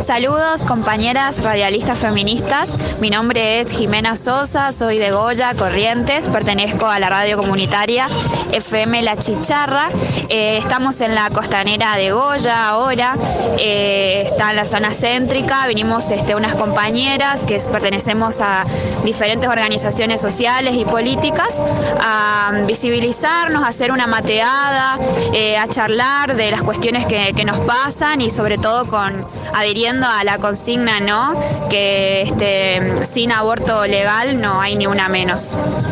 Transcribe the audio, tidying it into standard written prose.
Saludos compañeras radialistas feministas, mi nombre es Jimena Sosa, soy de Goya, Corrientes, pertenezco a la radio comunitaria FM La Chicharra, estamos en la costanera de Goya ahora, está en la zona céntrica, vinimos unas compañeras que pertenecemos a diferentes organizaciones sociales y políticas a visibilizarnos, a hacer una mateada, a charlar de las cuestiones que nos pasan y sobre todo adhiriendo a la consigna, ¿no? Que sin aborto legal no hay ni una menos.